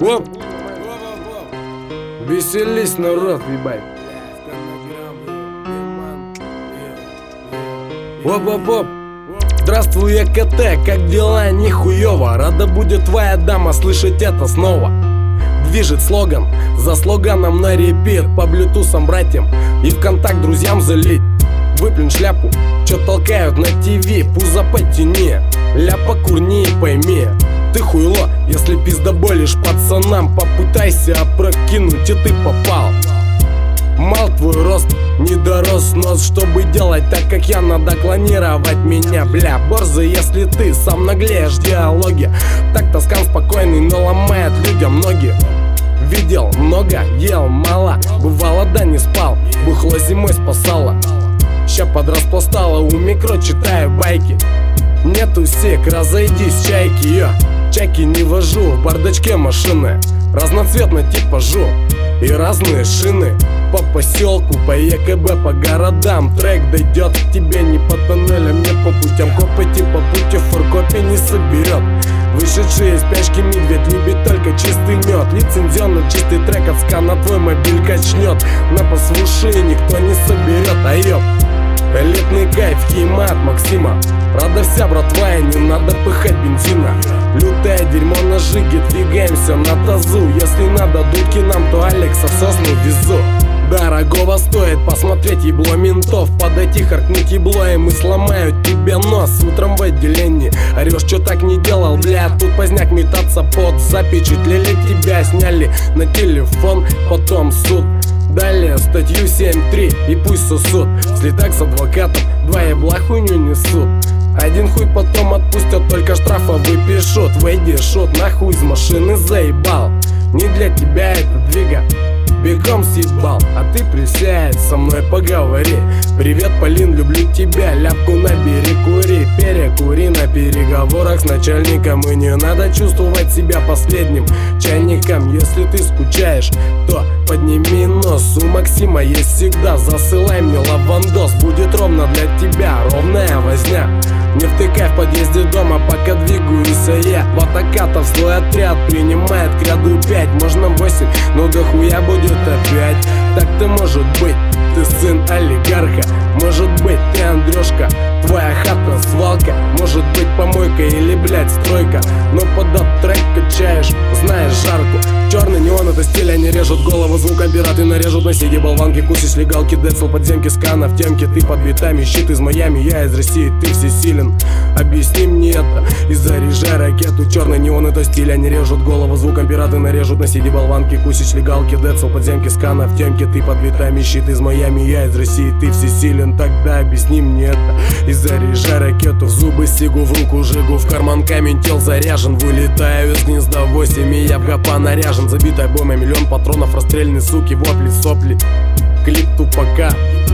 Оп! Веселись, народ, ебать. Оп-оп-оп. Здравствуй, я КТ, как дела? Нихуёво. Рада будет твоя дама слышать это снова. Движет слоган, за слоганом на репит. По блютусам братьям и ВКонтакт друзьям залить. Выплюнь шляпу, чё толкают на ТВ. Пузо потяни, ляпа курни и пойми. Ты хуйло, если пиздоболишь пацанам. Попытайся опрокинуть, и ты попал. Мал твой рост, не дорос нос. Чтобы делать так, как я, надо клонировать меня. Бля, борзый, если ты сам наглеешь в диалоге. Так Тоскан спокойный, но ломает людям ноги. Видел много, ел мало. Бывало, да не спал, бухло зимой спасало. Ща подраспластала, у микро читаю байки. Нету сек, разойдись, чайки, йо. Чайки не вожу, в бардачке машины. Разноцветно типа жу и разные шины. По поселку, по ЕКБ, по городам. Трек дойдет к тебе не по тоннелям, не по путям. Копы типа пути форкопи не соберет. Вышедший из спячки медведь любит только чистый мед. Лицензионно чистый трек от скана твой мобиль качнет. На послушай никто не соберет, а ёп. Элитный кайф, хима от Максима. Рада вся братва, и не надо пыхать бензина. Лютое дерьмо на жиге, двигаемся на тазу. Если надо дудки нам, то Алекса в сосну везу. Дорогого стоит посмотреть ебло ментов. Подойти, харкнуть ебло, и мы сломают тебе нос. Утром в отделении орешь, чё так не делал, бля. Тут поздняк метаться под запечатлели. Тебя сняли на телефон, потом суд. Далее статью 7.3 и пусть сосут. Слетак с адвокатом, два ебла хуйню несут. Один хуй потом отпустят, только штрафа выпишут. Выйди, шут, нахуй из машины заебал. Не для тебя это двига, бегом съебал. А ты присядь, со мной поговори. Привет, Полин, люблю тебя, ляпку набери, кури. Перекури на переговорах с начальником. И не надо чувствовать себя последним чайником. Если ты скучаешь, то подними нос. У Максима есть всегда, засылай мне лавандос. Будет ровно для тебя, ровная возня. Не втыкай в подъезде дома, пока двигаюсь я. Ватакатов свой отряд принимает к ряду 5. Можно 8, но до хуя будет опять. Так-то может быть, ты сын олигарха. Может быть, ты Андрюшка, твоя хата свалка. Может быть, помойка или, блядь, стройка. Но под трек качаешь, знаешь жарку. Черный неон — это стиль, они режут голову звуком пираты нарежут. На сиди болванки, кусишь легалки, децл, подземки, скана в темке. Ты под битами, щит из Майами, я из России, ты всесилен. Объясни мне это и заряжай ракету. Черный неон — это стиль, они режут голову звуком пираты нарежут. На сиди болванки, кусишь легалки, децл, подземки, скана в темке. Ты под битами, щит из Майами, я из России, ты всесилен. Тогда объясни мне это и заряжай ракету. В зубы сигу, в руку жигу, в карман камень, тел заряжен. Вылетаю из гнезда 8, и я в гапа наряжен. Забитая бомбой, миллион патронов, расстрельные суки, вопли, сопли. Клип тупака.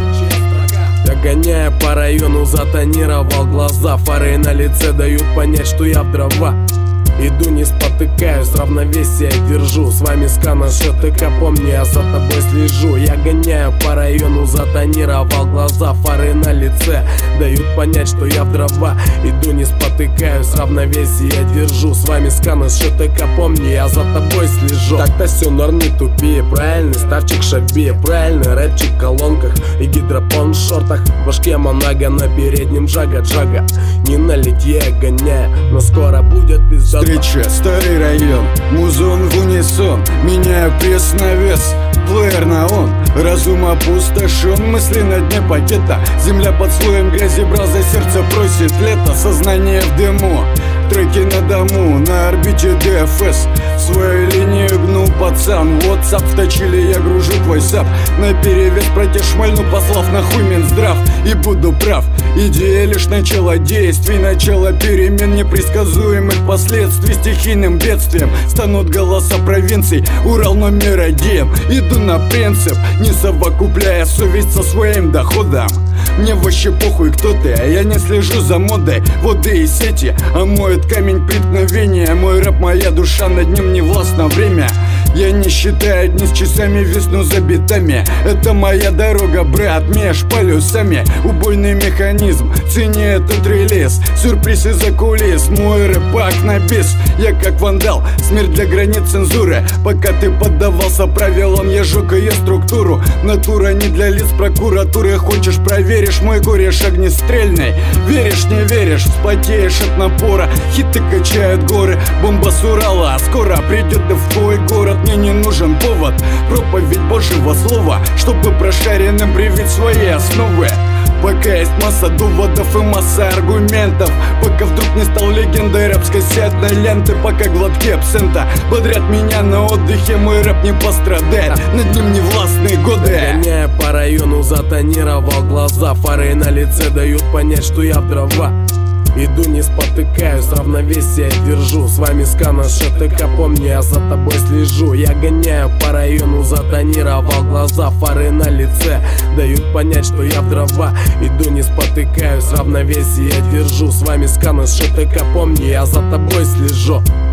Я гоняя по району, затонировал глаза. Фары на лице дают понять, что я в дрова. Иду, не спотыкаюсь, равновесие держу. С вами скана ШТК, помни, я за тобой слежу. Я гоняю по району, затонировал глаза. Фары на лице дают понять, что я в дрова. Иду, не спотыкаюсь, равновесие держу. С вами скана ШТК, помни, я за тобой слежу. Так-то все норм, не тупи. Правильный ставчик шаби, правильный рэпчик в колонках и гидропон в шортах. В башке Монага, на переднем джага-джага. Не на литье гоняю, но скоро будет пизда. Встреча, старый район, музон в унисон. Меняю пресс на вес, плеер на он. Разум опустошен, мысли на дне пакета. Земля под слоем грязи, браза, сердце просит лето. Сознание в дыму, треки на дому, на орбите ДФС. Свою линию гну, пацан, WhatsApp вточили, я гружу твой сап. Наперевес против шмальну, послав нахуй Минздрав. И буду прав, идея лишь начало действий. Начало перемен непредсказуемых последствий. Стихийным бедствием станут голоса провинций. Урал номер 1, иду на принцип, не совокупляя совесть со своим доходом. Мне вообще похуй, кто ты, а я не слежу за модой. Воды и сети омоют камень преткновения. Мой рэп, моя душа, над ним не властно время. Я не считаю дни с часами, весну за битами. Это моя дорога, брат, меж полюсами. Убойный механизм, цени этот релиз. Сюрприз из-за кулис, мой рэпак на бис. Я как вандал, смерть для границ цензуры. Пока ты поддавался правилам, я жёг ее структуру. Натура не для лиц прокуратуры. Хочешь, проверишь мой гореш огнестрельный. Веришь, не веришь, вспотеешь от напора. Хиты качают горы, бомба с Урала. Скоро придет и в твой город. Мне не нужен повод, проповедь Божьего слова, чтобы прошаренным привить свои основы. Пока есть масса доводов и масса аргументов. Пока вдруг не стал легендой рэп-кассетной ленты. Пока глотки абсента бодрят меня на отдыхе. Мой рэп не пострадает, над ним не властные годы. Гоняя по району, затонировал глаза. Фары на лице дают понять, что я в дрова. Иду, не спотыкаюсь, равновесие держу. С вами Скана ШТК, помни, я за тобой слежу. Я гоняю по району, затонировал глаза. Фары на лице дают понять, что я в дрова. Иду, не спотыкаюсь, равновесие держу. С вами Скана ШТК, помни, я за тобой слежу.